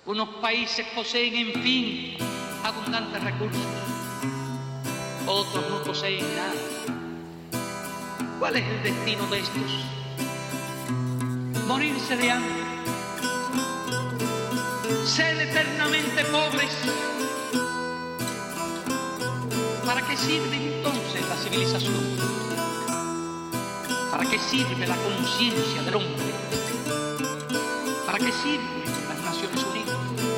Unos países poseen, en fin, abundantes recursos. Otros no poseen nada. ¿Cuál es el destino de estos? Morirse de hambre. Ser eternamente pobres. ¿Para qué sirve entonces la civilización? ¿Para qué sirve la conciencia del hombre? ¿Para qué sirven las Naciones Unidas?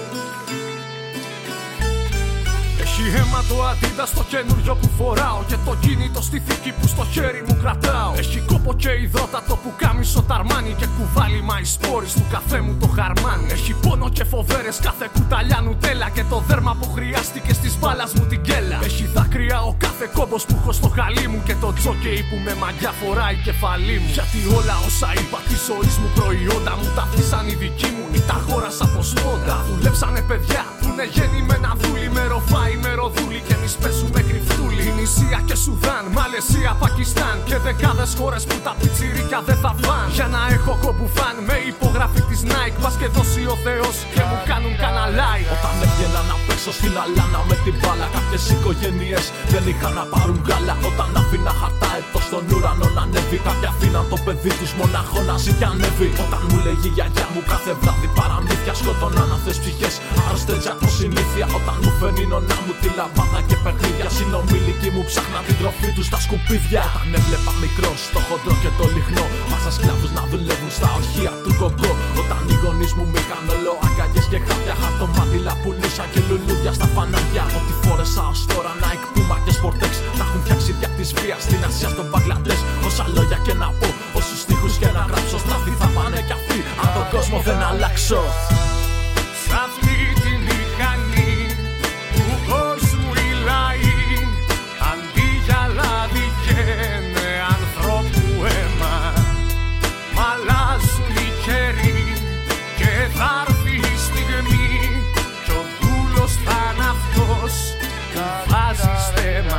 Έχει αίμα το Adidas στο καινούριο που φοράω και το κινητό στη θήκη που στο χέρι μου κρατάω. Έχει κόπο και υδρότατο που κάμισο ταρμάνι και κουβάλι μαϊσπόρι του καφέ μου το χαρμάνι. Έχει πόνο και φοβέρες κάθε κουταλιά νουτέλα και το δέρμα που χρειάστηκε στις μπάλας μου την κέλα. Έχει δάκρυα ο κάθε κόμπος που έχω στο χαλί μου και το τζόκεϊ που με μαγιά φοράει κεφαλή μου. Γιατί όλα όσα είπα τη ζωής μου προϊόντα μου τα αφήσαν οι δικοί μου ή τα αγόρασα από σπόντα. Δουλέψανε παιδιά που είναι γεννημένα δούλοι με ροφάι με ροδούλη και εμείς πέσουμε κρυφτούλοι. Ινησία και Σουδάν, Μαλαισία, Πακιστάν και δεκάδες χώρες που τα πιτσιρίκια δεν θα φαν. Για να έχω κομπουφάν με υπογραφή της Nike, πας και δώσει ο Θεός και μου κάνουν κανένα like. Όταν έβγαινα να παίξω στην αλάνα με την μπάλα, κάποιες οικογένειες δεν είχαν να πάρουν γάλα. Όταν άφηνα χαρτά έτω στον ουρανό να ανέβει, κάποιοι αφήναν το παιδί τους μονάχο να ζει και ανέβει. Όταν μου λέγει η γιαγιά μου κάθε βράδυ παραμύθια, σκοτώναν αυτές ψυχές άρρωστες από συνήθεια. Όταν μου φέρνει η νονά μου τη λαμπάδα και παιχνίδια, συνομιλικοί μου ψάχναν την τροφή τους στα σκουπίδια. Όταν έβλεπα μικρός το χοντρό και το λιχνό, πάσα σκλάβους να δουλεύουν στα ορχεία του κοκκό. Όταν οι γονείς μου μ' είχαν όλο αγκαλιές και χάπια, χαρτομάτιλα πουλούσα και λουλούδια στα φανάρια. Ό,τι φόρεσα ως τώρα, Nike, Puma και Sportex, τα έχουν φτιάξει δια της βίας στην Ασία, στον Μπαγκλαντές. Όσα λόγια και να πω, όσους στίχους και να γράψω, στραφή θα πάνε κι αυτοί αν τον κόσμο δεν αλλάξω. Σ' αυτή τη μηχανή του κόσμου οι λαοί, αντί για λάδι καίνε ανθρώπου αίμα. Μ' αλλάζουν οι καιροί και θα έρθει η στιγμή κι ο δούλος θα είναι αυτός που βάζει στέμα.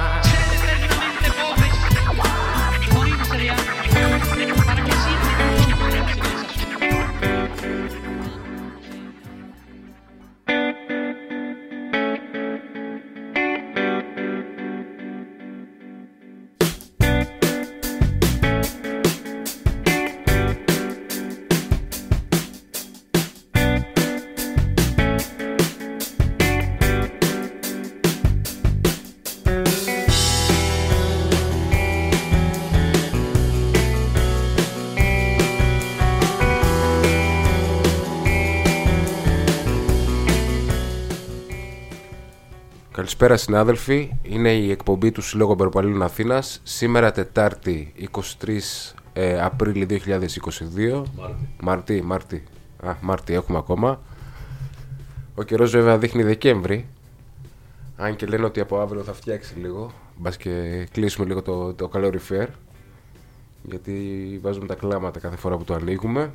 Καλησπέρα συνάδελφοι, είναι η εκπομπή του Συλλόγου Αμπεροπαλλήλων Αθήνας. Σήμερα Τετάρτη 23 Απρίλη 2022. Μάρτι έχουμε ακόμα. Ο καιρός βέβαια δείχνει Δεκέμβρη. Αν και λένε ότι από αύριο θα φτιάξει λίγο. Μπας και κλείσουμε λίγο το καλοριφέρ, γιατί βάζουμε τα κλάματα κάθε φορά που το ανοίγουμε.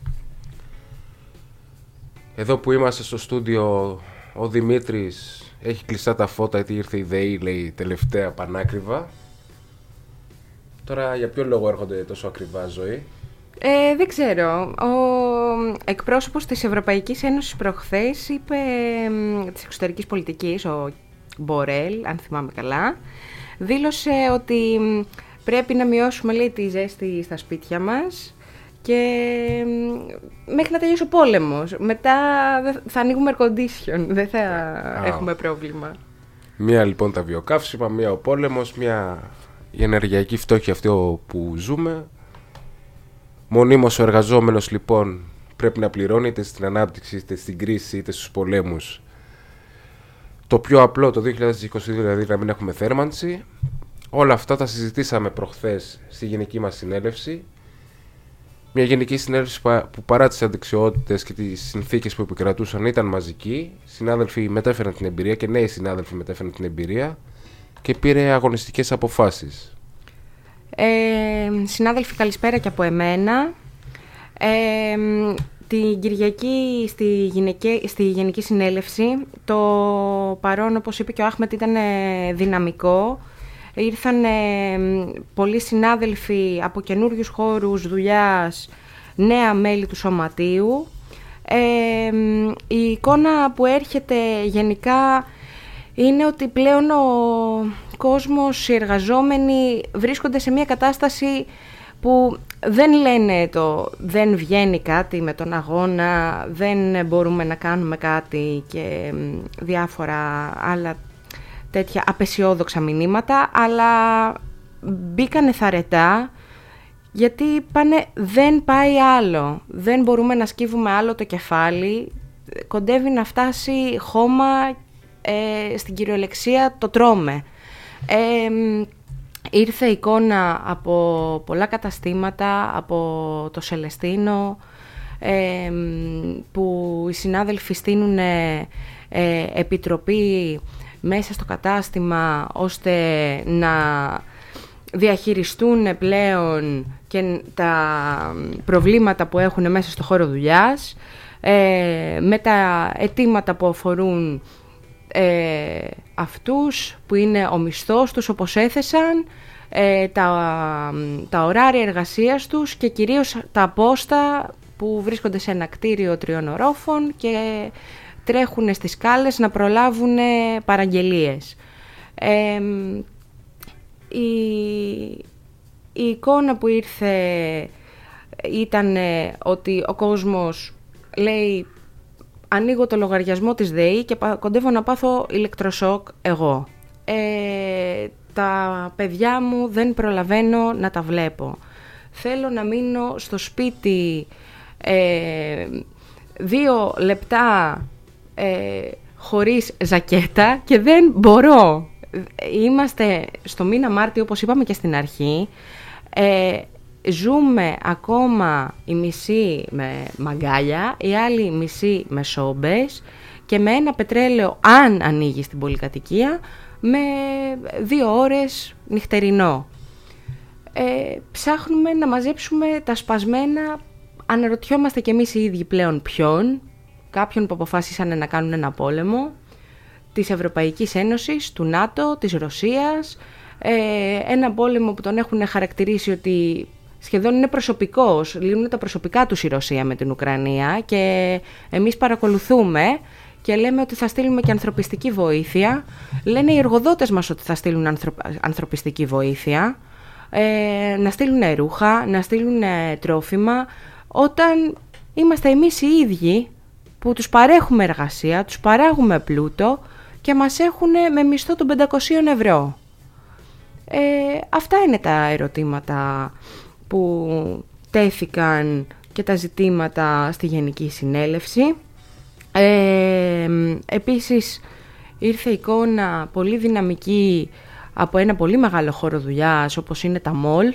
Εδώ που είμαστε στο στούντιο, ο Δημήτρης έχει κλειστά τα φώτα γιατί ήρθε η ΔΕΗ, λέει, τελευταία πανάκριβα. Τώρα για ποιο λόγο έρχονται τόσο ακριβά, Ζωή? Δεν ξέρω. Ο εκπρόσωπος της Ευρωπαϊκής Ένωσης προχθές είπε, της εξωτερικής πολιτικής, ο Μπορέλ, αν θυμάμαι καλά, δήλωσε ότι πρέπει να μειώσουμε, λέει, τη ζέστη στα σπίτια μας και μέχρι να τελειώσει ο πόλεμος. Μετά θα ανοίγουμε air condition, δεν θα έχουμε πρόβλημα. Μία λοιπόν τα βιοκαύσιμα, μία ο πόλεμος, μία η ενεργειακή φτώχεια αυτή που ζούμε. Μονίμως ο εργαζόμενος λοιπόν πρέπει να πληρώνει είτε στην ανάπτυξη, είτε στην κρίση, είτε στους πολέμους. Το πιο απλό το 2022 δηλαδή να μην έχουμε θέρμανση. Όλα αυτά τα συζητήσαμε προχθές στη γενική μας συνέλευση. Μια γενική συνέλευση που παρά τις αδεξιότητες και τις συνθήκες που επικρατούσαν ήταν μαζική. Συνάδελφοι μετέφεραν την εμπειρία και νέοι συνάδελφοι μετέφεραν την εμπειρία και πήρε αγωνιστικές αποφάσεις. Συνάδελφοι, καλησπέρα και από εμένα. Την Κυριακή στη Γενική Συνέλευση το παρόν, όπως είπε και ο Άχμετ, ήταν δυναμικό. Ήρθαν πολλοί συνάδελφοι από καινούριους χώρους δουλειάς, νέα μέλη του Σωματείου. Η εικόνα που έρχεται γενικά είναι ότι πλέον ο κόσμος, οι εργαζόμενοι βρίσκονται σε μια κατάσταση που δεν λένε δεν βγαίνει κάτι με τον αγώνα, δεν μπορούμε να κάνουμε κάτι και διάφορα άλλα τέτοια απεσιόδοξα μηνύματα, αλλά μπήκανε θαρετά γιατί πάνε δεν πάει άλλο, δεν μπορούμε να σκύβουμε άλλο το κεφάλι, κοντεύει να φτάσει χώμα, στην κυριολεξία το τρώμε. Ήρθε εικόνα από πολλά καταστήματα, από το Σελεστίνο, που οι συνάδελφοι στείνουν επιτροπή μέσα στο κατάστημα ώστε να διαχειριστούν πλέον και τα προβλήματα που έχουν μέσα στο χώρο δουλειάς, με τα αιτήματα που αφορούν αυτούς που είναι ο μισθός τους όπως έθεσαν, τα ωράρια εργασίας τους και κυρίως τα απόστα που βρίσκονται σε ένα κτίριο 3 ορόφων και τρέχουν στις σκάλες να προλάβουν παραγγελίες. Η εικόνα που ήρθε ήταν ότι ο κόσμος λέει ανοίγω το λογαριασμό της ΔΕΗ και κοντεύω να πάθω ηλεκτροσόκ εγώ. Τα παιδιά μου δεν προλαβαίνω να τα βλέπω. Θέλω να μείνω στο σπίτι 2 λεπτά χωρίς ζακέτα και δεν μπορώ. Είμαστε στο μήνα Μάρτιο, όπως είπαμε και στην αρχή. Ζούμε ακόμα η μισή με μαγκάλια, η άλλη μισή με σόμπες και με ένα πετρέλαιο, αν ανοίγει στην πολυκατοικία, με 2 ώρες νυχτερινό. Ψάχνουμε να μαζέψουμε τα σπασμένα, αναρωτιόμαστε κι εμείς οι ίδιοι πλέον κάποιον που αποφάσισαν να κάνουν ένα πόλεμο, της Ευρωπαϊκής Ένωσης, του ΝΑΤΟ, της Ρωσίας, ένα πόλεμο που τον έχουν χαρακτηρίσει ότι σχεδόν είναι προσωπικός, λύνουν τα προσωπικά τους η Ρωσία με την Ουκρανία και εμείς παρακολουθούμε και λέμε ότι θα στείλουμε και ανθρωπιστική βοήθεια. Λένε οι εργοδότες μας ότι θα στείλουν ανθρωπιστική βοήθεια, να στείλουν ρούχα, να στείλουν τρόφιμα, όταν είμαστε εμείς οι ίδιοι που τους παρέχουμε εργασία, τους παράγουμε πλούτο και μας έχουν με μισθό των 500 ευρώ. Αυτά είναι τα ερωτήματα που τέθηκαν και τα ζητήματα στη Γενική Συνέλευση. Επίσης ήρθε εικόνα πολύ δυναμική από ένα πολύ μεγάλο χώρο δουλειάς όπως είναι τα μολ,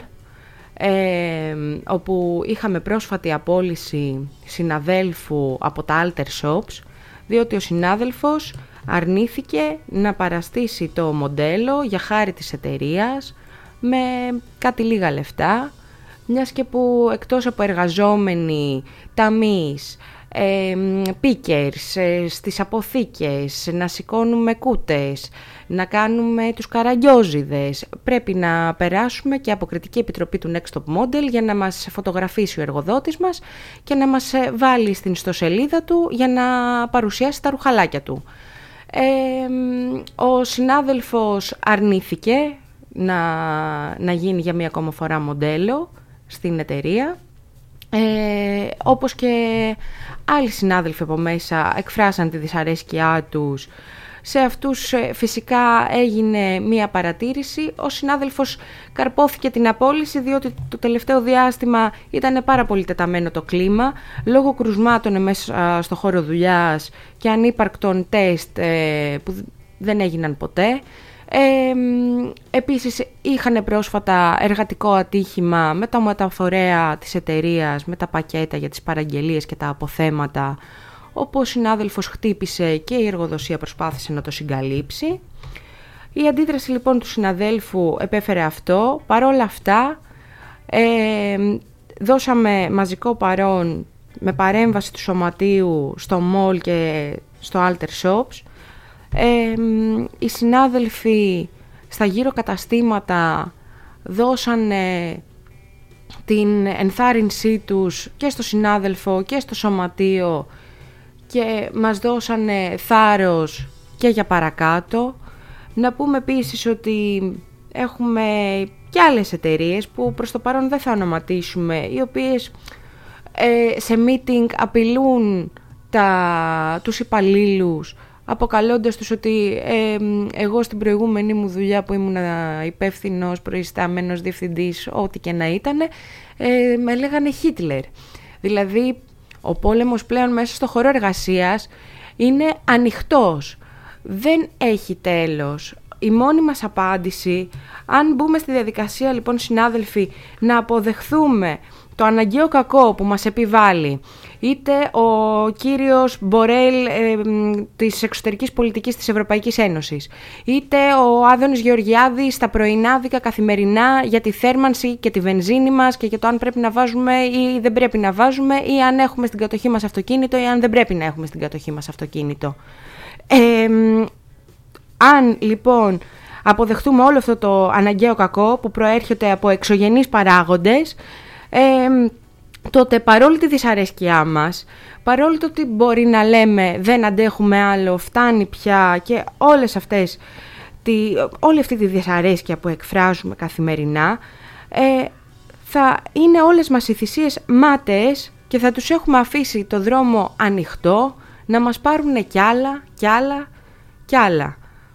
όπου είχαμε πρόσφατη απόλυση συναδέλφου από τα Alter Shops, διότι ο συνάδελφος αρνήθηκε να παραστήσει το μοντέλο για χάρη της εταιρείας με κάτι λίγα λεφτά, μιας και που εκτός από εργαζόμενοι, ταμείς, πίκερς, στις αποθήκες, να σηκώνουμε κούτες, να κάνουμε τους καραγκιόζιδες, πρέπει να περάσουμε και από κριτική επιτροπή του Next Top Model για να μας φωτογραφίσει ο εργοδότης μας και να μας βάλει στην ιστοσελίδα του για να παρουσιάσει τα ρουχαλάκια του. Ο συνάδελφος αρνήθηκε να γίνει για μία ακόμα φορά μοντέλο στην εταιρεία, όπως και άλλοι συνάδελφοι από μέσα εκφράσαν τη δυσαρέσκειά τους. Σε αυτούς φυσικά έγινε μία παρατήρηση. Ο συνάδελφος καρπόθηκε την απόλυση διότι το τελευταίο διάστημα ήταν πάρα πολύ τεταμένο το κλίμα λόγω κρουσμάτων μέσα στο χώρο δουλειάς και ανύπαρκτων τεστ που δεν έγιναν ποτέ. Επίσης είχαν πρόσφατα εργατικό ατύχημα με το μεταφορέα της εταιρείας, με τα πακέτα για τις παραγγελίες και τα αποθέματα, όπου ο συνάδελφος χτύπησε και η εργοδοσία προσπάθησε να το συγκαλύψει. Η αντίδραση λοιπόν του συναδέλφου επέφερε αυτό. Παρόλα αυτά δώσαμε μαζικό παρόν με παρέμβαση του σωματείου στο mall και στο Alter Shops. Οι συνάδελφοι στα γύρω καταστήματα δώσανε την ενθάρρυνσή τους και στο συνάδελφο και στο σωματείο και μας δώσανε θάρρος και για παρακάτω. Να πούμε επίσης ότι έχουμε και άλλες εταιρείες που προς το παρόν δεν θα ονοματίσουμε, οι οποίες σε meeting απειλούν τους υπαλλήλους, αποκαλώντας τους ότι εγώ στην προηγούμενη μου δουλειά που ήμουν υπεύθυνος, προϊστάμενος, διευθυντής, ό,τι και να ήτανε, με λέγανε Χίτλερ. Δηλαδή, ο πόλεμος πλέον μέσα στο χώρο εργασίας είναι ανοιχτός. Δεν έχει τέλος. Η μόνη μας απάντηση, αν μπούμε στη διαδικασία λοιπόν συνάδελφοι να αποδεχθούμε το αναγκαίο κακό που μας επιβάλλει είτε ο κύριος Μπορέλ της εξωτερικής πολιτικής της Ευρωπαϊκής Ένωσης, είτε ο Άδωνης Γεωργιάδης στα πρωινάδικα καθημερινά για τη θέρμανση και τη βενζίνη μας και για το αν πρέπει να βάζουμε ή δεν πρέπει να βάζουμε, ή αν έχουμε στην κατοχή μας αυτοκίνητο ή αν δεν πρέπει να έχουμε στην κατοχή μας αυτοκίνητο. Αν λοιπόν αποδεχτούμε όλο αυτό το αναγκαίο κακό που προέρχεται από εξωγενείς παράγοντες, τότε παρόλη τη δυσαρέσκειά μας, παρόλο το ότι μπορεί να λέμε δεν αντέχουμε άλλο, φτάνει πια και όλη αυτή τη δυσαρέσκεια που εκφράζουμε καθημερινά, θα είναι όλες μας οι θυσίες μάταιες και θα τους έχουμε αφήσει το δρόμο ανοιχτό να μας πάρουν κι άλλα, κι άλλα, κι άλλα.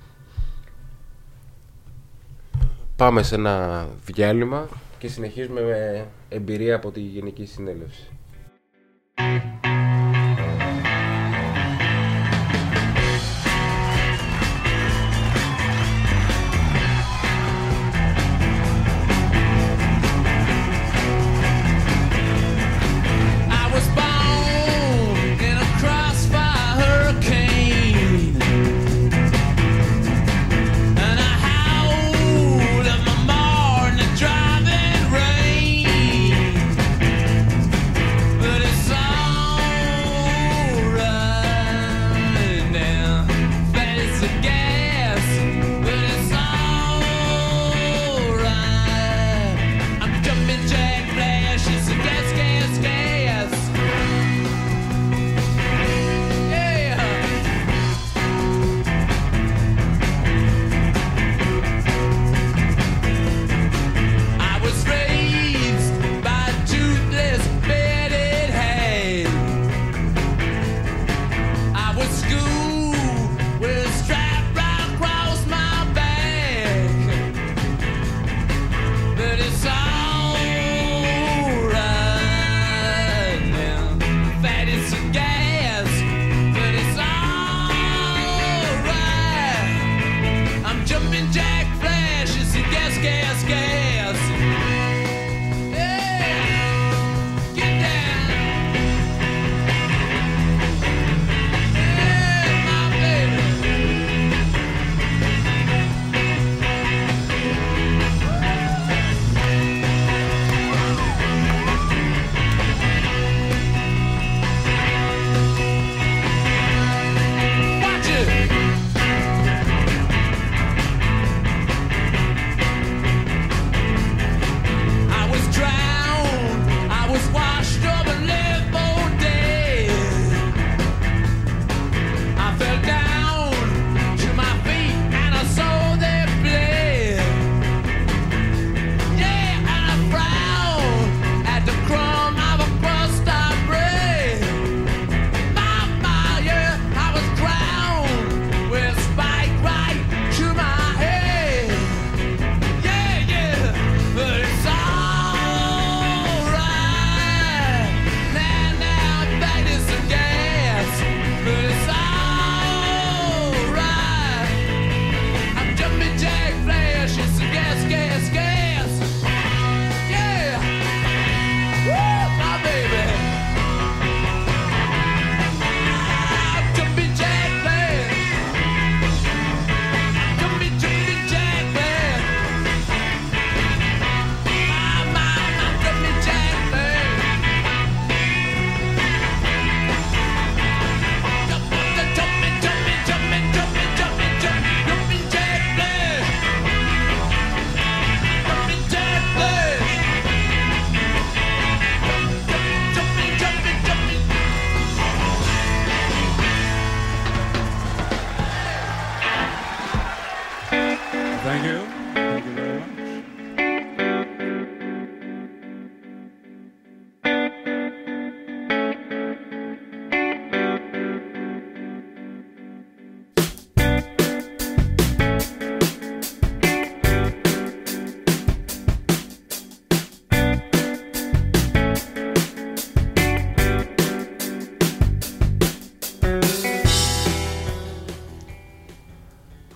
Πάμε σε ένα διάλειμμα και συνεχίζουμε με εμπειρία από τη Γενική Συνέλευση.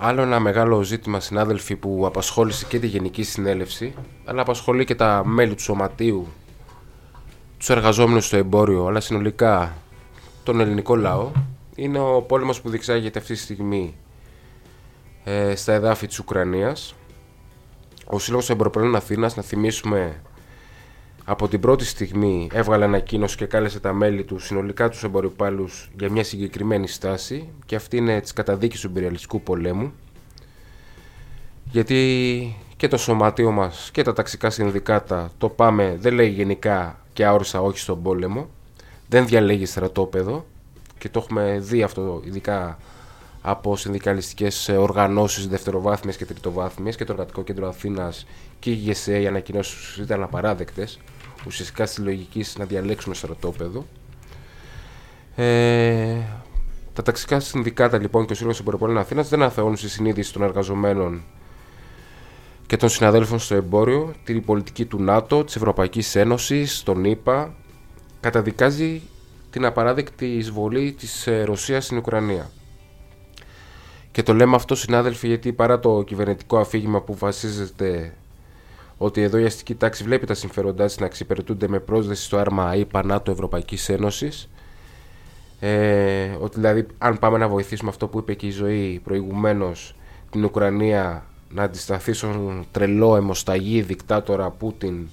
Άλλο ένα μεγάλο ζήτημα, συνάδελφοι, που απασχόλησε και τη Γενική Συνέλευση, αλλά απασχολεί και τα μέλη του Σωματείου, τους εργαζόμενους στο εμπόριο, αλλά συνολικά τον ελληνικό λαό, είναι ο πόλεμος που διεξάγεται αυτή τη στιγμή στα εδάφη της Ουκρανίας. Ο Σύλλογος Εμποροπλοίων Αθήνας, να θυμίσουμε, από την πρώτη στιγμή έβγαλε ανακοίνωση και κάλεσε τα μέλη του, συνολικά τους εμπορυπάλλους, για μια συγκεκριμένη στάση, και αυτή είναι της καταδίκης του imperialιστικού πολέμου, γιατί και το σωματείο μας και τα ταξικά συνδικάτα το πάμε, δεν λέει γενικά και αόρισα όχι στον πόλεμο, δεν διαλέγει στρατόπεδο, και το έχουμε δει αυτό ειδικά από συνδικαλιστικές οργανώσεις δευτεροβάθμιες και τριτοβάθμιες, και το Εργατικό Κέντρο Αθήνας και η ΓΕΣΕ, οι ανακοινώσεις ήταν απαράδεκτες, ουσιαστικά στη λογική να διαλέξουμε στρατόπεδο. Τα ταξικά συνδικάτα λοιπόν και ο Σύλλογος Εμποροπλοίων Αθήνας δεν αθεώνουν στη συνείδηση των εργαζομένων και των συναδέλφων στο εμπόριο την πολιτική του ΝΑΤΟ, της Ευρωπαϊκής Ένωσης, των ΗΠΑ. Καταδικάζει την απαράδεκτη εισβολή της Ρωσίας στην Ουκρανία. Και το λέμε αυτό, συνάδελφοι, γιατί παρά το κυβερνητικό αφήγημα που βασίζεται ότι εδώ η αστική τάξη βλέπει τα συμφέροντά της να εξυπηρετούνται με πρόσδεση στο άρμα ΗΠΑ, ΝΑΤΟ, Ευρωπαϊκής Ένωσης, ότι δηλαδή αν πάμε να βοηθήσουμε, αυτό που είπε και η Ζωή προηγουμένως, την Ουκρανία να αντισταθεί στον τρελό αιμοσταγή δικτάτορα Πούτιν,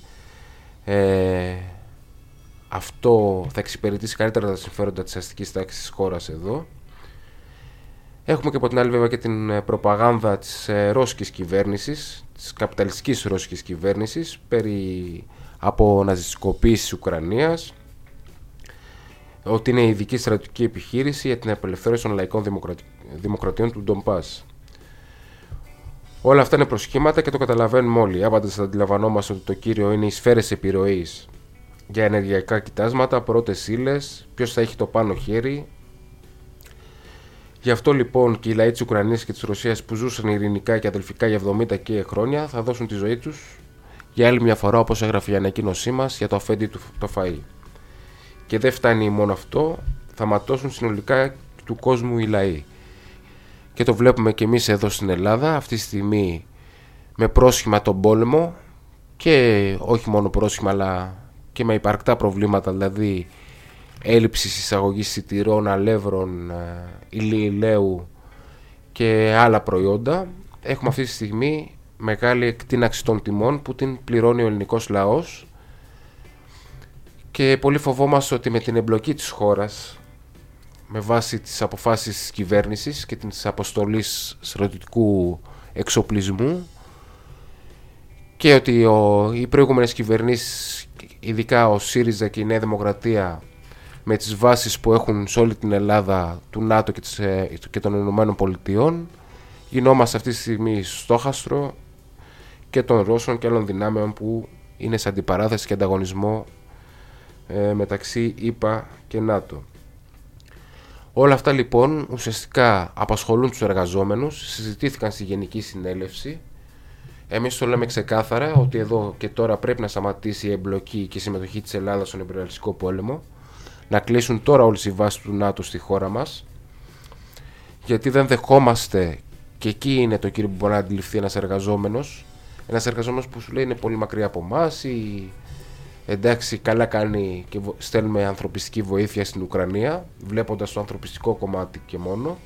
αυτό θα εξυπηρετήσει καλύτερα τα συμφέροντα της αστικής τάξης της χώρας εδώ. Έχουμε και από την άλλη βέβαια και την προπαγάνδα της ρώσικης κυβέρνησης, της καπιταλιστικής ρώσικης κυβέρνησης, περί αποναζιστικοποίησης της Ουκρανίας, ότι είναι ειδική στρατιωτική επιχείρηση για την απελευθέρωση των λαϊκών δημοκρατιών του Ντομπάς. Όλα αυτά είναι προσχήματα και το καταλαβαίνουμε όλοι. Άπαντα θα αντιλαμβανόμαστε ότι το κύριο είναι οι σφαίρες επιρροής για ενεργειακά κοιτάσματα, πρώτες ύλες, ποιος θα έχει το πάνω χέρι. Γι' αυτό λοιπόν και οι λαοί της Ουκρανίας και της Ρωσίας που ζούσαν ειρηνικά και αδελφικά για 70 και χρόνια θα δώσουν τη ζωή τους για άλλη μια φορά, όπως έγραφε η ανακοίνωσή μας, για το αφέντη του το φαΐ. Και δεν φτάνει μόνο αυτό, θα ματώσουν συνολικά του κόσμου οι λαοί. Και το βλέπουμε και εμείς εδώ στην Ελλάδα αυτή τη στιγμή με πρόσχημα τον πόλεμο, και όχι μόνο πρόσχημα αλλά και με υπαρκτά προβλήματα, δηλαδή έλλειψη εισαγωγής σιτηρών, αλεύρων, ηλίου και άλλα προϊόντα. Έχουμε αυτή τη στιγμή μεγάλη εκτείναξη των τιμών που την πληρώνει ο ελληνικός λαός, και πολύ φοβόμαστε ότι με την εμπλοκή της χώρας με βάση τις αποφάσεις της κυβέρνησης και της αποστολής στρατιωτικού εξοπλισμού, και ότι οι προηγούμενες κυβερνήσεις, ειδικά ο ΣΥΡΙΖΑ και η Νέα Δημοκρατία, με τις βάσεις που έχουν σε όλη την Ελλάδα του ΝΑΤΟ και των Ηνωμένων Πολιτειών, γινόμαστε αυτή τη στιγμή στόχαστρο και των Ρώσων και άλλων δυνάμεων που είναι σε αντιπαράθεση και ανταγωνισμό μεταξύ ΗΠΑ και ΝΑΤΟ. Όλα αυτά λοιπόν ουσιαστικά απασχολούν τους εργαζόμενους, συζητήθηκαν στη Γενική Συνέλευση. Εμείς το λέμε ξεκάθαρα ότι εδώ και τώρα πρέπει να σταματήσει η εμπλοκή και η συμμετοχή της Ελλάδας στον imperialιστικό πόλεμο, να κλείσουν τώρα όλες οι βάσεις του ΝΑΤΟ στη χώρα μας, γιατί δεν δεχόμαστε, και εκεί είναι το κύριο που μπορεί να αντιληφθεί ένας εργαζόμενος που σου λέει είναι πολύ μακριά από εμάς, ή εντάξει καλά κάνει και στέλνουμε ανθρωπιστική βοήθεια στην Ουκρανία, βλέποντας το ανθρωπιστικό κομμάτι και μόνο.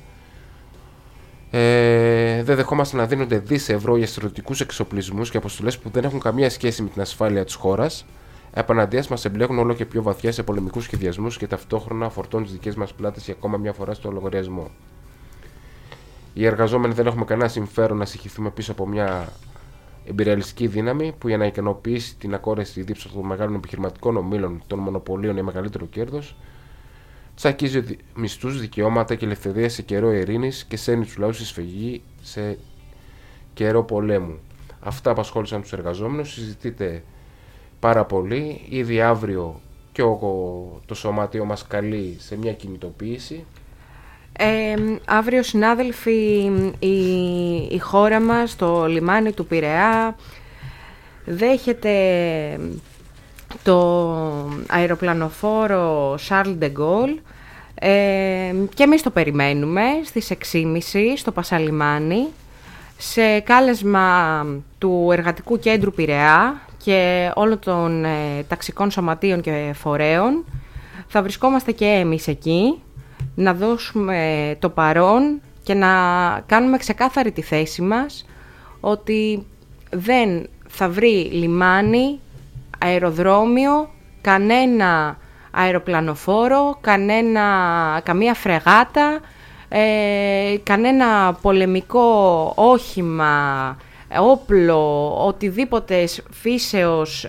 Δεν δεχόμαστε να δίνονται δις ευρώ για στρατιωτικούς εξοπλισμούς και αποστολές που δεν έχουν καμία σχέση με την ασφάλεια της χώρας. Επαναντίας μας εμπλέκουν όλο και πιο βαθιά σε πολεμικούς σχεδιασμούς και ταυτόχρονα φορτώνουν τις δικές μας πλάτες για ακόμα μια φορά στο λογαριασμό. Οι εργαζόμενοι δεν έχουμε κανένα συμφέρον να συγχυθούμε πίσω από μια εμπειριαλιστική δύναμη που για να ικανοποιήσει την ακόρεστη δίψα των μεγάλων επιχειρηματικών ομίλων των μονοπωλίων για μεγαλύτερο κέρδος, τσακίζει μισθούς, δικαιώματα και ελευθερία σε καιρό ειρήνης και σέρνει τους λαούς στη σφυγή σε καιρό πολέμου. Αυτά απασχόλησαν τους εργαζόμενους, συζητείται πάρα πολύ. Ήδη αύριο και το σωματείο μας καλεί σε μια κινητοποίηση. Αύριο, συνάδελφοι, η χώρα μας, το λιμάνι του Πειραιά, δέχεται το αεροπλανοφόρο Charles de Gaulle, Και εμείς το περιμένουμε στις 6.30 στο Πασαλιμάνι, σε κάλεσμα του Εργατικού Κέντρου Πειραιά και όλων των ταξικών σωματείων και φορέων. Θα βρισκόμαστε και εμείς εκεί, να δώσουμε το παρόν και να κάνουμε ξεκάθαρη τη θέση μας ότι δεν θα βρει λιμάνι, αεροδρόμιο, κανένα αεροπλανοφόρο, καμία φρεγάτα, κανένα πολεμικό όχημα, όπλο, οτιδήποτε φύσεως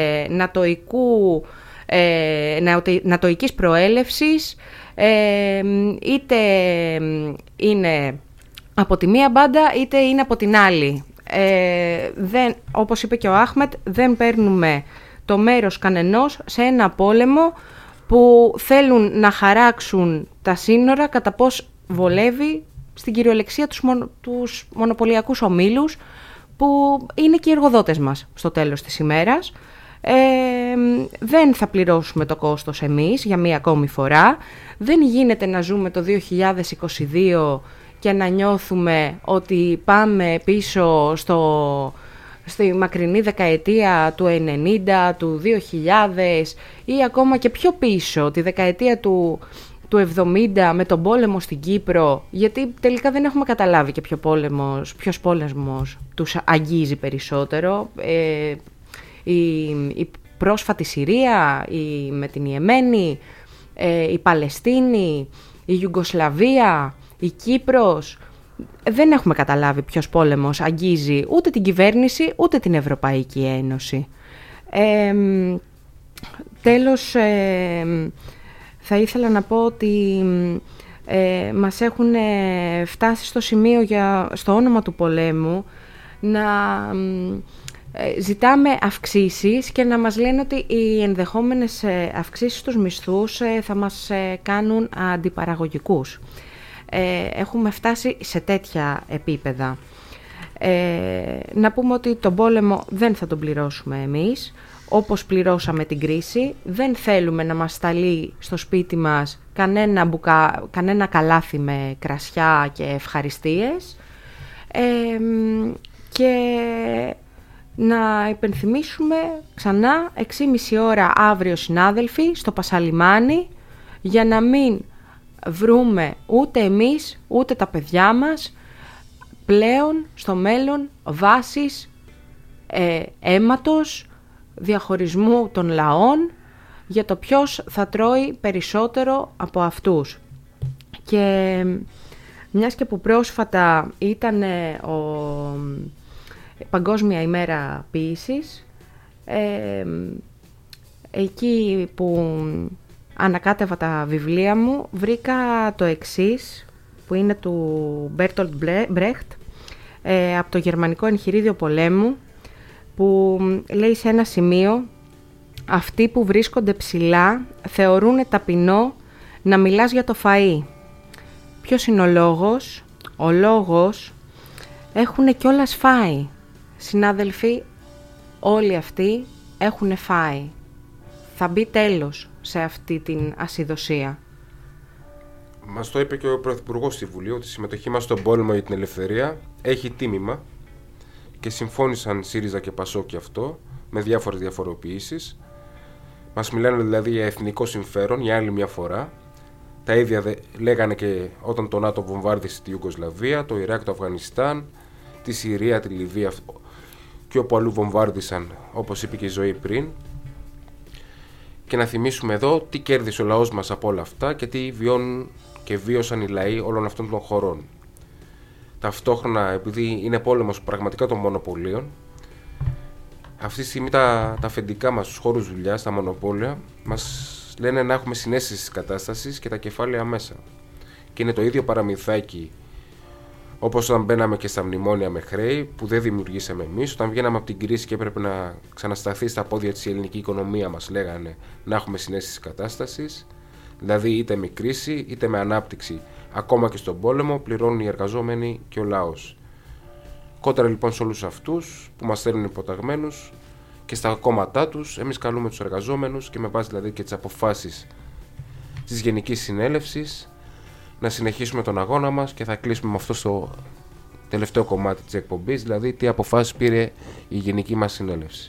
νατοικής προέλευσης, είτε είναι από τη μία μπάντα είτε είναι από την άλλη. Όπως είπε και ο Άχμετ, δεν παίρνουμε το μέρος κανενός σε ένα πόλεμο που θέλουν να χαράξουν τα σύνορα κατά πώς βολεύει στην κυριολεξία τους μονοπωλιακούς ομίλους, που είναι και οι εργοδότες μας στο τέλος της ημέρας. Δεν θα πληρώσουμε το κόστος εμείς για μία ακόμη φορά. Δεν γίνεται να ζούμε το 2022 και να νιώθουμε ότι πάμε πίσω στη μακρινή δεκαετία του 90, του 2000 ή ακόμα και πιο πίσω, τη δεκαετία του 70 με τον πόλεμο στην Κύπρο, γιατί τελικά δεν έχουμε καταλάβει και ποιος πόλεμος τους αγγίζει περισσότερο. Η πρόσφατη Συρία, με την Ιεμένη, η Παλαιστίνη, η Ιουγκοσλαβία, η Κύπρος. Δεν έχουμε καταλάβει ποιος πόλεμος αγγίζει ούτε την κυβέρνηση ούτε την Ευρωπαϊκή Ένωση. Τέλος, θα ήθελα να πω ότι μας έχουν φτάσει στο σημείο στο όνομα του πολέμου να ζητάμε αυξήσεις και να μας λένε ότι οι ενδεχόμενες αυξήσεις στους μισθούς θα μας κάνουν αντιπαραγωγικούς. Έχουμε φτάσει σε τέτοια επίπεδα. Να πούμε ότι τον πόλεμο δεν θα τον πληρώσουμε εμείς, όπως πληρώσαμε την κρίση. Δεν θέλουμε να μας σταλεί στο σπίτι μας κανένα καλάθι με κρασιά και ευχαριστίες. Και να υπενθυμίσουμε ξανά 6.30 ώρα αύριο, συνάδελφοι, στο Πασαλιμάνι, για να μην βρούμε ούτε εμείς ούτε τα παιδιά μας πλέον στο μέλλον βάσεις αίματος, διαχωρισμού των λαών για το ποιος θα τρώει περισσότερο από αυτούς. Και μιας και που πρόσφατα ήταν Παγκόσμια ημέρα ποίησης, εκεί που ανακάτευα τα βιβλία μου, βρήκα το εξής, που είναι του Μπέρτολτ Μπρέχτ, από το Γερμανικό Εγχειρίδιο Πολέμου, που λέει σε ένα σημείο: «Αυτοί που βρίσκονται ψηλά θεωρούν ταπεινό να μιλάς για το φαΐ. Ποιος είναι ο λόγος? Ο λόγος έχουνε κιόλας φάει. Συνάδελφοι, όλοι αυτοί έχουνε φάει. Θα μπει τέλος σε αυτή την ασυδοσία». Μας το είπε και ο Πρωθυπουργός στη Βουλή, ότι η συμμετοχή μας στον πόλεμο για την ελευθερία έχει τίμημα, και συμφώνησαν ΣΥΡΙΖΑ και ΠΑΣΟΚ και αυτό, με διάφορες διαφοροποιήσεις. Μας μιλάνε δηλαδή για εθνικό συμφέρον για άλλη μια φορά. Τα ίδια λέγανε και όταν το ΝΑΤΟ βομβάρδισε τη Ιουγκοσλαβία, το Ιράκ, το Αφγανιστάν, τη Συρία, τη Λιβύη και όπου αλλού βομβάρδισαν, όπως είπε και η Ζωή πριν. Και να θυμίσουμε εδώ τι κέρδισε ο λαός μας από όλα αυτά και τι βιώνουν και βίωσαν οι λαοί όλων αυτών των χωρών. Ταυτόχρονα, επειδή είναι πόλεμος πραγματικά των μονοπωλίων, αυτή τη στιγμή τα αφεντικά μας στους χώρους δουλειάς, τα μονοπόλια, μας λένε να έχουμε συναίσθηση της κατάστασης και τα κεφάλαια μέσα. Και είναι το ίδιο παραμυθάκι όπως όταν μπαίναμε και στα μνημόνια με χρέη που δεν δημιουργήσαμε εμείς. Όταν βγαίναμε από την κρίση και έπρεπε να ξανασταθεί στα πόδια της η ελληνική οικονομία, μας λέγανε να έχουμε συναίσθηση της κατάστασης. Δηλαδή, είτε με κρίση είτε με ανάπτυξη, ακόμα και στον πόλεμο, πληρώνουν οι εργαζόμενοι και ο λαός. Κότερα λοιπόν σε όλους αυτούς που μας θέλουν υποταγμένους και στα κόμματά τους, εμείς καλούμε τους εργαζόμενους και με βάση δηλαδή και τις αποφάσεις της Γενικής Συνέλευσης, να συνεχίσουμε τον αγώνα μας και θα κλείσουμε με αυτό στο τελευταίο κομμάτι της εκπομπής, δηλαδή τι αποφάσεις πήρε η Γενική μας Συνέλευση.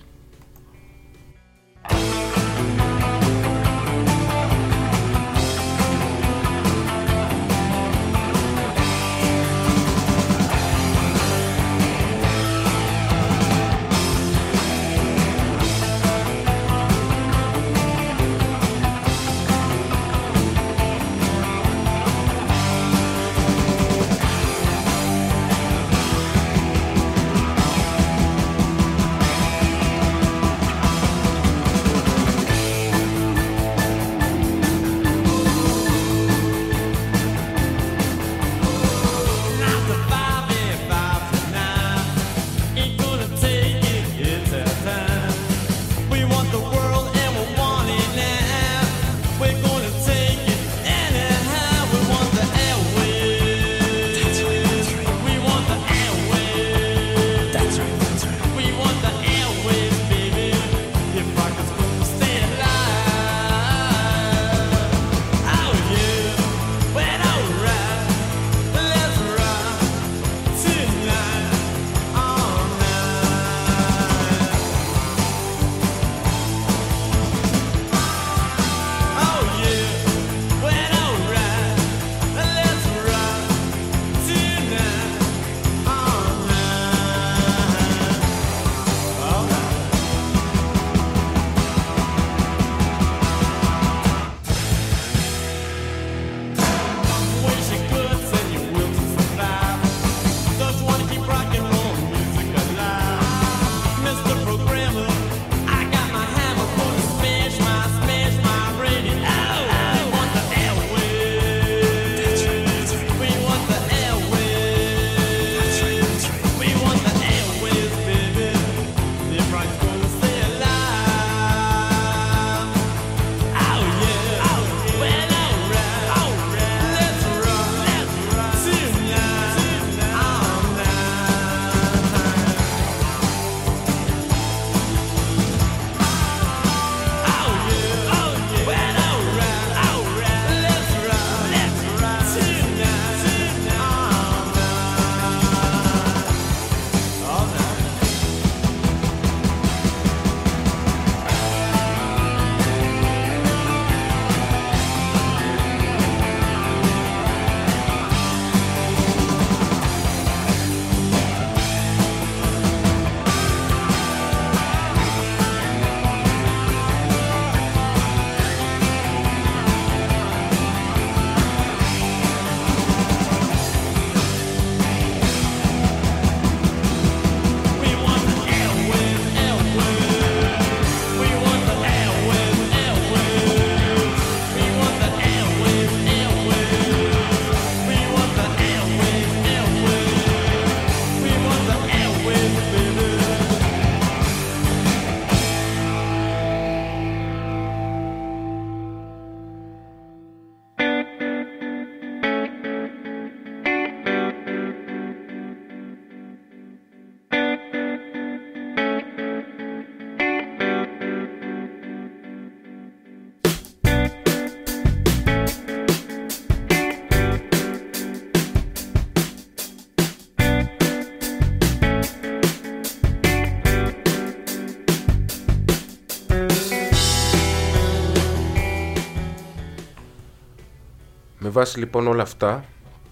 Με βάση λοιπόν όλα αυτά,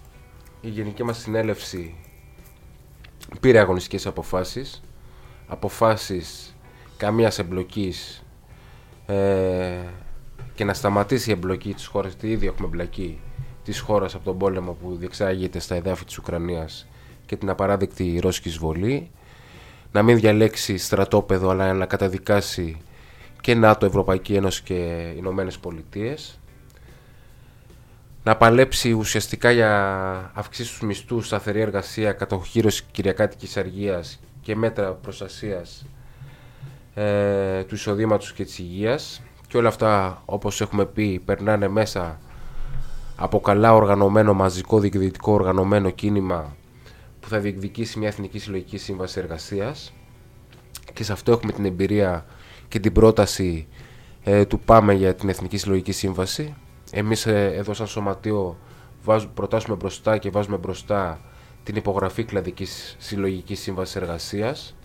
η Γενική μας Συνέλευση πήρε αγωνιστικές αποφάσεις καμίας εμπλοκής και να σταματήσει η εμπλοκή της χώρας, ήδη έχουμε εμπλακεί της χώρας από τον πόλεμο που διεξάγεται στα εδάφη της Ουκρανίας και την απαράδεκτη ρώσικη εισβολή, να μην διαλέξει στρατόπεδο αλλά να καταδικάσει και ΝΑΤΟ, Ευρωπαϊκή Ένωση και Ηνωμένες Πολιτείες, να παλέψει ουσιαστικά για αυξήσεις στους μισθούς, σταθερή εργασία, κατοχύρωση κυριακάτικης αργίας και μέτρα προστασίας του εισοδήματος και της υγείας, και όλα αυτά, όπως έχουμε πει, περνάνε μέσα από καλά οργανωμένο, μαζικό, διεκδικητικό οργανωμένο κίνημα που θα διεκδικήσει μια Εθνική Συλλογική Σύμβαση Εργασίας, και σε αυτό έχουμε την εμπειρία και την πρόταση του ΠΑΜΕ για την Εθνική Συλλογική Σύμβαση. εμείς εδώ σαν σωματείο προτάσουμε μπροστά και βάζουμε μπροστά την υπογραφή κλαδικής συλλογικής σύμβασης εργασίας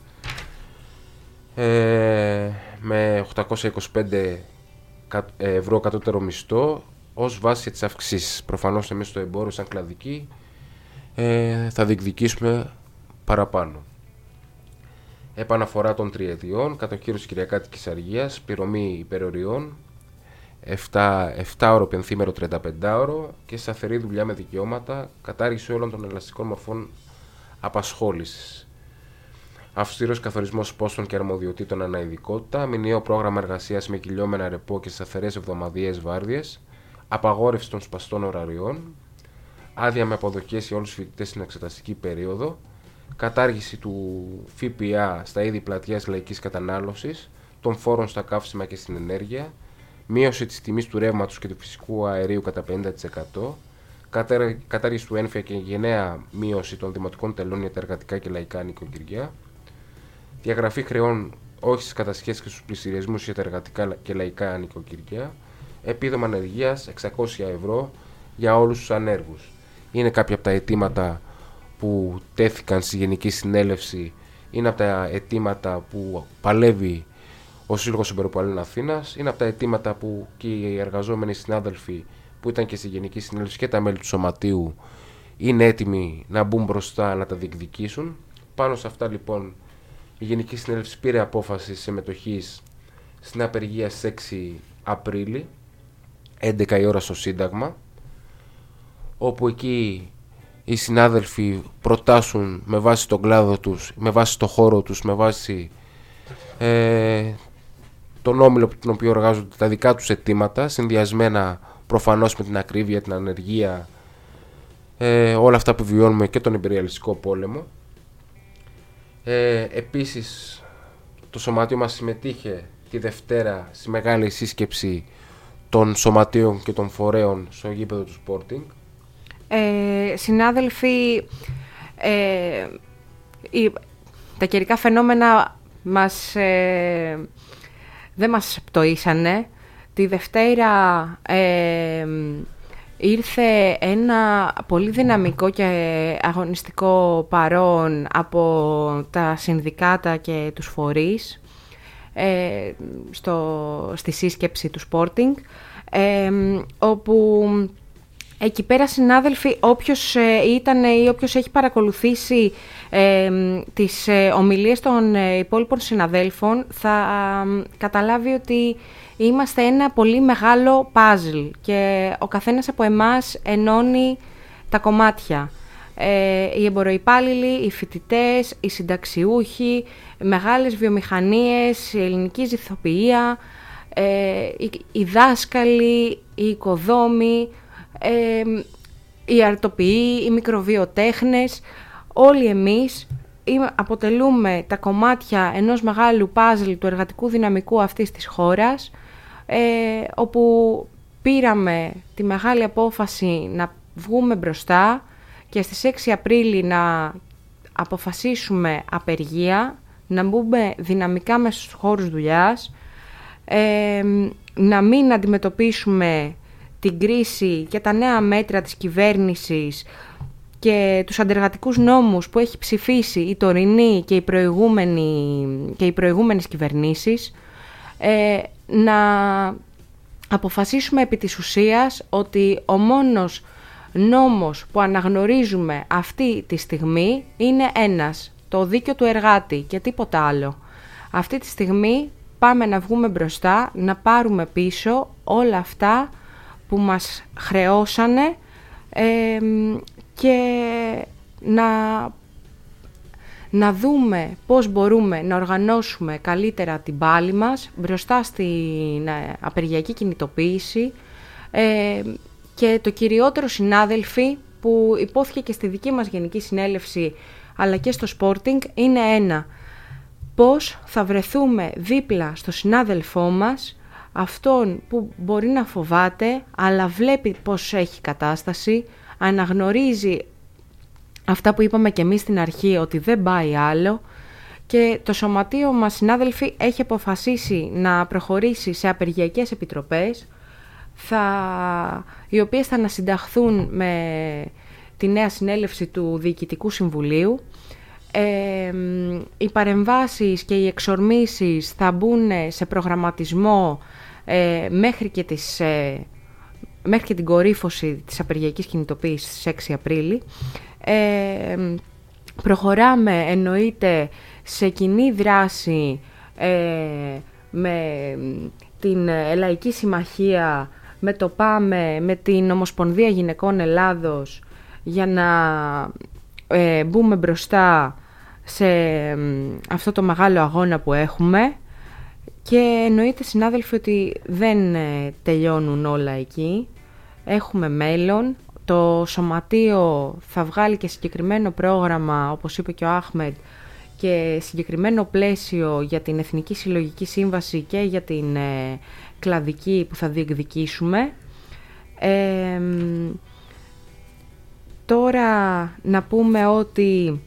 με 825 ευρώ κατώτερο μισθό ως βάση για τις αυξήσεις. Προφανώς εμείς στο εμπόριο σαν κλαδική θα διεκδικήσουμε παραπάνω. Επαναφορά των τριετιών, κατοχύρωση κυριακάτικης αργίας, πληρωμή υπεροριών, 7ωρο πενθήμερο 35ωρο και σταθερή δουλειά με δικαιώματα, κατάργηση όλων των ελαστικών μορφών απασχόλησης. Αυστηρός καθορισμός πόστων και αρμοδιοτήτων ανά ειδικότητα, μηνιαίο πρόγραμμα εργασίας με κυλιόμενα ρεπό και σταθερές εβδομαδιαίες βάρδιες, απαγόρευση των σπαστών ωραριών, άδεια με αποδοχές για όλους τους φοιτητές στην εξεταστική περίοδο, κατάργηση του ΦΠΑ στα είδη πλατείας λαϊκής κατανάλωσης, των φόρων στα καύσιμα και στην ενέργεια, μείωση της τιμής του ρεύματος και του φυσικού αερίου κατά 50%, κατάργηση του έμφυα και γενναία μείωση των δημοτικών τελών για τα εργατικά και λαϊκά νοικοκυριά, διαγραφή χρεών όχι στις κατασχέσεις και στους πληστηριασμούς για τα εργατικά και λαϊκά νοικοκυριά, επίδομα ανεργίας 600 ευρώ για όλους τους ανέργους. Είναι κάποια από τα αιτήματα που τέθηκαν στη Γενική Συνέλευση, είναι από τα αιτήματα που παλεύει ο Σύλλογος Εμποροπαλλήλων Αθήνας, είναι από τα αιτήματα που και οι εργαζόμενοι συνάδελφοι που ήταν και στη Γενική Συνέλευση και τα μέλη του Σωματείου είναι έτοιμοι να μπουν μπροστά να τα διεκδικήσουν. Πάνω σε αυτά λοιπόν η Γενική Συνέλευση πήρε απόφαση συμμετοχής στην απεργία στις 6 Απρίλη, 11 η ώρα στο Σύνταγμα, όπου εκεί οι συνάδελφοι προτάσουν με βάση τον κλάδο τους, με βάση το χώρο τους, με βάση τον όμιλο τον οποίο εργάζονται τα δικά τους αιτήματα, συνδυασμένα προφανώς με την ακρίβεια, την ανεργία, όλα αυτά που βιώνουμε και τον υπεριαλιστικό πόλεμο. Επίσης το σωματείο μας συμμετείχε τη Δευτέρα στη μεγάλη σύσκεψη των σωματείων και των φορέων στο γήπεδο του Sporting. Συνάδελφοι, τα καιρικά φαινόμενα δεν μας πτωήσανε. Τη Δευτέρα ήρθε ένα πολύ δυναμικό και αγωνιστικό παρόν από τα συνδικάτα και τους φορείς στη σύσκεψη του Sporting, όπου εκεί πέρα, συνάδελφοι, όποιος ήταν ή όποιος έχει παρακολουθήσει τις ομιλίες των υπόλοιπων συναδέλφων θα καταλάβει ότι είμαστε ένα πολύ μεγάλο παζλ και ο καθένας από εμάς ενώνει τα κομμάτια. Οι εμποροϊπάλληλοι, οι φοιτητές, οι συνταξιούχοι, μεγάλες βιομηχανίες, η ελληνική ηθοποιία, οι δάσκαλοι, οι οικοδόμοι, οι αρτοποιοί, οι μικροβιοτέχνες, όλοι εμείς αποτελούμε τα κομμάτια ενός μεγάλου παζλ του εργατικού δυναμικού αυτής της χώρας, όπου πήραμε τη μεγάλη απόφαση να βγούμε μπροστά και στις 6 Απρίλη να αποφασίσουμε απεργία, να μπούμε δυναμικά μέσα στους χώρους δουλειάς, να μην αντιμετωπίσουμε την κρίση και τα νέα μέτρα της κυβέρνησης και τους αντεργατικούς νόμους που έχει ψηφίσει η τωρινή και οι προηγούμενες κυβερνήσεις, να αποφασίσουμε επί της ουσίας ότι ο μόνος νόμος που αναγνωρίζουμε αυτή τη στιγμή είναι ένας, το δίκαιο του εργάτη και τίποτα άλλο. Αυτή τη στιγμή πάμε να βγούμε μπροστά, να πάρουμε πίσω όλα αυτά που μας χρεώσανε και να δούμε πώς μπορούμε να οργανώσουμε καλύτερα την πάλη μας μπροστά στην απεργιακή κινητοποίηση, και το κυριότερο, συνάδελφοι, που υπόθηκε και στη δική μας Γενική Συνέλευση αλλά και στο Sporting, είναι ένα: πώς θα βρεθούμε δίπλα στο συνάδελφό μας, αυτόν που μπορεί να φοβάται αλλά βλέπει πώς έχει κατάσταση, αναγνωρίζει αυτά που είπαμε και εμείς στην αρχή, ότι δεν πάει άλλο, και το σωματείο μας, συνάδελφοι, έχει αποφασίσει να προχωρήσει σε απεργιακές επιτροπές. οι οποίες θα ανασυνταχθούν με τη νέα συνέλευση του Διοικητικού Συμβουλίου. Οι παρεμβάσεις και οι εξορμήσεις θα μπουν σε προγραμματισμό μέχρι και την κορύφωση της απεργιακής κινητοποίησης στις 6 Απρίλη. Προχωράμε, εννοείται, σε κοινή δράση με την Ελλαϊκή Συμμαχία, με το ΠΑΜΕ, με την Ομοσπονδία Γυναικών Ελλάδος, για να μπούμε μπροστά σε αυτό το μεγάλο αγώνα που έχουμε. Και εννοείται, συνάδελφοι, ότι δεν τελειώνουν όλα εκεί. Έχουμε μέλλον. Το Σωματείο θα βγάλει και συγκεκριμένο πρόγραμμα, όπως είπε και ο Άχμετ, και συγκεκριμένο πλαίσιο για την Εθνική Συλλογική Σύμβαση και για την κλαδική που θα διεκδικήσουμε. Τώρα να πούμε ότι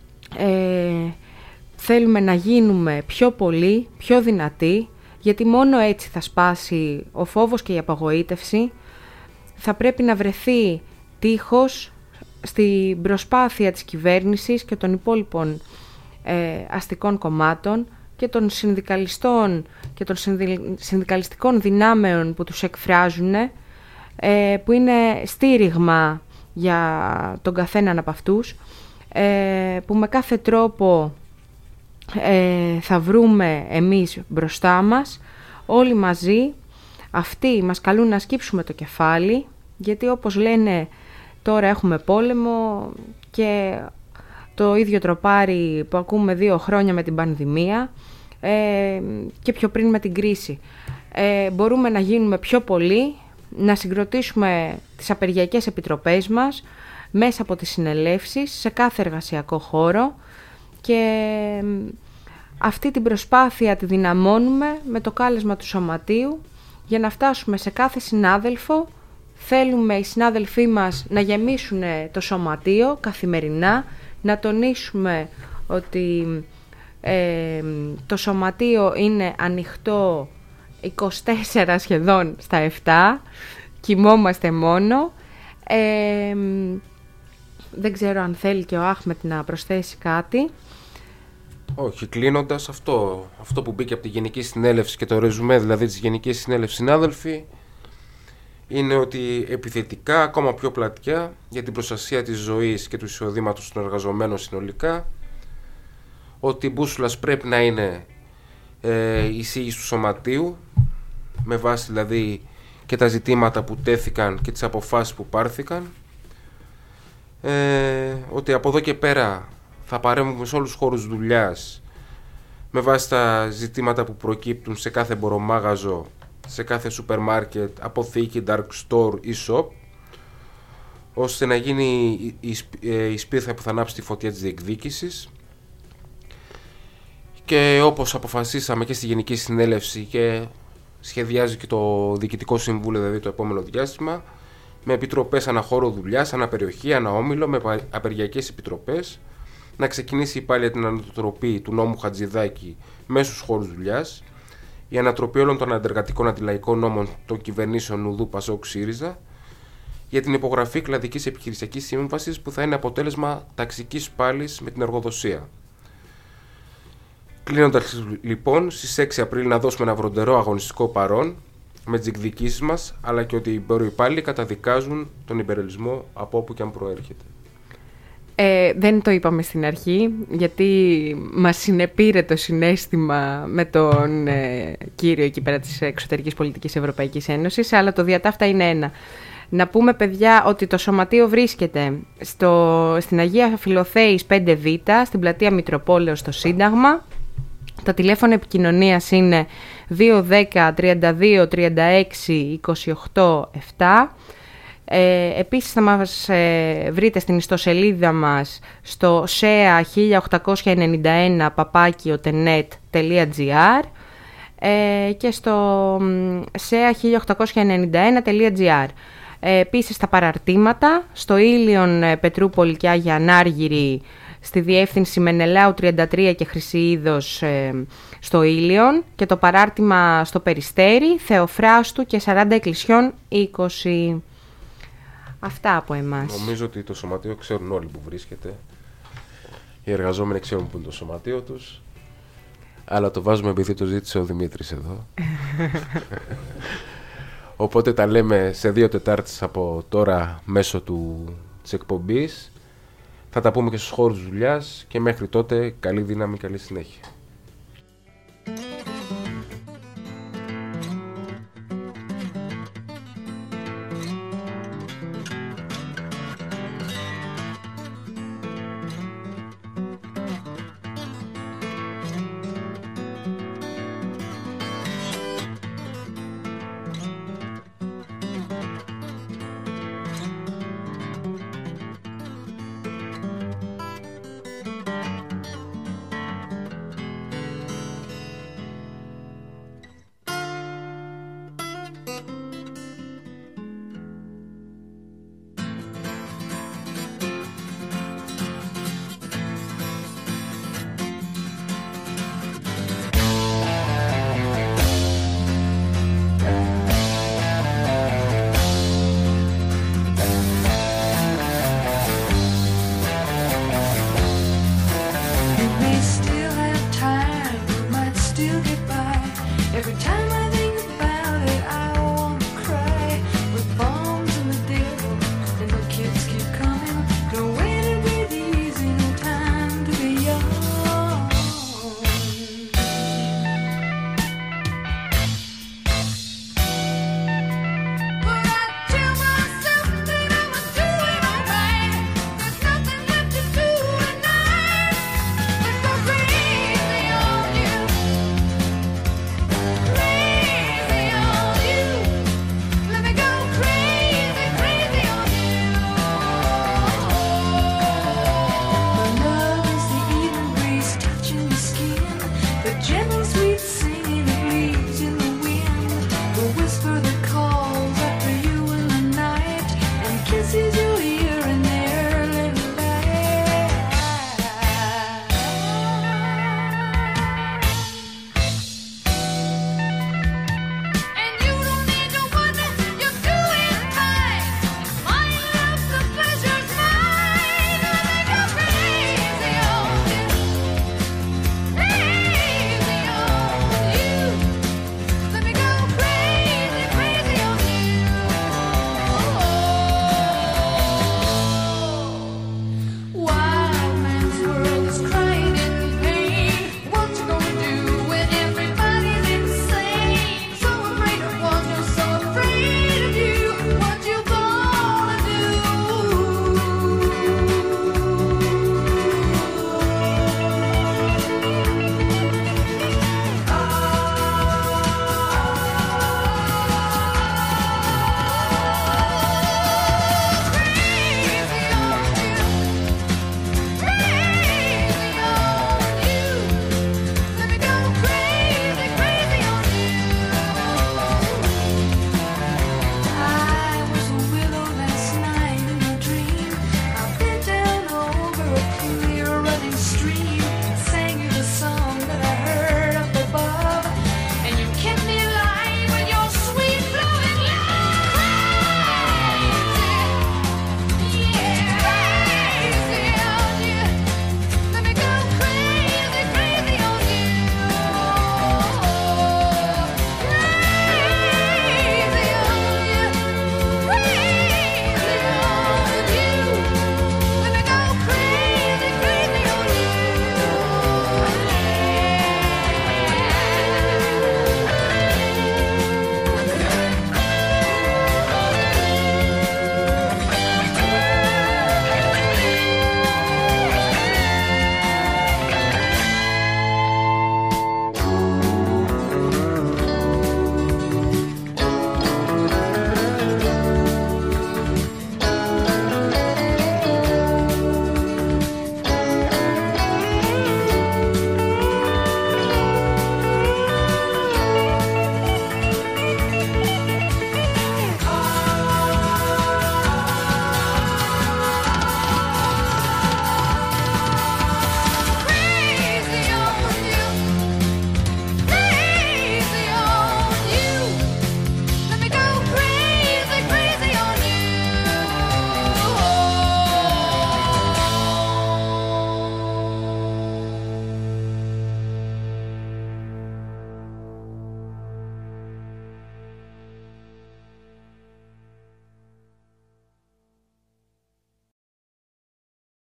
θέλουμε να γίνουμε πιο πολλοί, πιο δυνατοί, γιατί μόνο έτσι θα σπάσει ο φόβος και η απογοήτευση. Θα πρέπει να βρεθεί τείχος στην προσπάθεια της κυβέρνησης και των υπόλοιπων αστικών κομμάτων και των συνδικαλιστών και των συνδικαλιστικών δυνάμεων που τους εκφράζουν, που είναι στήριγμα για τον καθέναν από αυτούς, που με κάθε τρόπο θα βρούμε εμείς μπροστά μας, όλοι μαζί. Αυτοί μας καλούν να σκύψουμε το κεφάλι, γιατί όπως λένε, τώρα έχουμε πόλεμο και το ίδιο τροπάρι που ακούμε 2 χρόνια με την πανδημία και πιο πριν με την κρίση. Μπορούμε να γίνουμε πιο πολλοί, να συγκροτήσουμε τις απεργιακές επιτροπές μας μέσα από τις συνελεύσεις σε κάθε εργασιακό χώρο, και αυτή την προσπάθεια τη δυναμώνουμε με το κάλεσμα του Σωματείου για να φτάσουμε σε κάθε συνάδελφο. Θέλουμε οι συνάδελφοί μας να γεμίσουν το Σωματείο καθημερινά, να τονίσουμε ότι το Σωματείο είναι ανοιχτό 24 σχεδόν στα 7, κοιμόμαστε μόνο. Δεν ξέρω αν θέλει και ο Άχμετ να προσθέσει κάτι. Όχι, κλείνοντας, αυτό που μπήκε από τη Γενική Συνέλευση και το ρεζουμέ δηλαδή της Γενικής Συνέλευσης, συνάδελφοι, είναι ότι επιθετικά, ακόμα πιο πλατιά, για την προστασία της ζωής και του εισοδήματος των εργαζομένων συνολικά, ότι η μπούσουλας πρέπει να είναι η εισήγηση του Σωματείου, με βάση δηλαδή και τα ζητήματα που τέθηκαν και τις αποφάσεις που πάρθηκαν, ότι από εδώ και πέρα θα παρέμβουμε σε όλους τους χώρους δουλειάς με βάση τα ζητήματα που προκύπτουν σε κάθε μπορομάγαζο, σε κάθε σούπερ μάρκετ, αποθήκη, dark store ή shop, ώστε να γίνει η σπίθα που θα ανάψει τη φωτιά της διεκδίκησης. Και όπως αποφασίσαμε και στη Γενική Συνέλευση και σχεδιάζει και το Διοικητικό Συμβούλιο, δηλαδή το επόμενο διάστημα, με επιτροπές αναχώρο δουλειάς, αναπεριοχή, αναόμιλο, με απεργιακές επιτροπές, να ξεκινήσει πάλι την ανατροπή του νόμου Χατζηδάκη μέσα στους χώρους δουλειάς, η ανατροπή όλων των αντεργατικών αντιλαϊκών νόμων των κυβερνήσεων Ουδού, Πασόκ, ΣΥΡΙΖΑ, για την υπογραφή κλαδικής επιχειρησιακής σύμβασης που θα είναι αποτέλεσμα ταξικής πάλης με την εργοδοσία. Κλείνοντας λοιπόν, στις 6 Απρίλη να δώσουμε ένα βροντερό αγωνιστικό παρόν με τις εκδικήσεις μας, αλλά και ότι οι υπάλληλοι καταδικάζουν τον υπερελισμό από όπου και αν προέρχεται. Δεν το είπαμε στην αρχή, γιατί μας συνεπήρε το συναίσθημα με τον κύριο εκεί πέρα της Εξωτερικής Πολιτικής Ευρωπαϊκής Ένωσης, αλλά το διατάφτα είναι ένα. Να πούμε, παιδιά, ότι το Σωματείο βρίσκεται στην Αγία Φιλοθέης 5Β, στην πλατεία Μητροπόλεως, στο Σύνταγμα. Τα τηλέφωνα επικοινωνίας είναι 210 32 36 28 7. Επίσης θα μας βρείτε στην ιστοσελίδα μας στο sea1891@otenet.gr και στο sea1891.gr. Επίσης τα παραρτήματα στο Ήλιον Πετρούπολη και Άγια Ανάργυρη στη διεύθυνση Μενελάου 33 και Χρυσιείδος στο Ήλιον και το παράρτημα στο Περιστέρι, Θεοφράστου και 40 Εκκλησιών 20. Αυτά από εμάς. Νομίζω ότι το σωματείο ξέρουν όλοι που βρίσκεται. Οι εργαζόμενοι ξέρουν που είναι το σωματείο τους. Αλλά το βάζουμε επειδή το ζήτησε ο Δημήτρης εδώ. Οπότε τα λέμε σε 2 Τετάρτες από τώρα μέσω της εκπομπής. Θα τα πούμε και στους χώρους δουλειάς και μέχρι τότε καλή δύναμη, καλή συνέχεια.